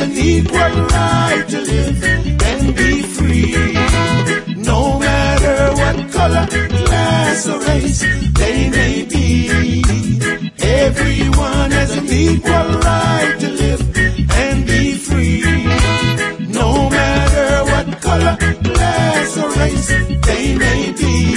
an equal right to live and be free. No matter what color, class, or race they may be, everyone has an equal right to live and be free. No matter what color, class, or race they may be,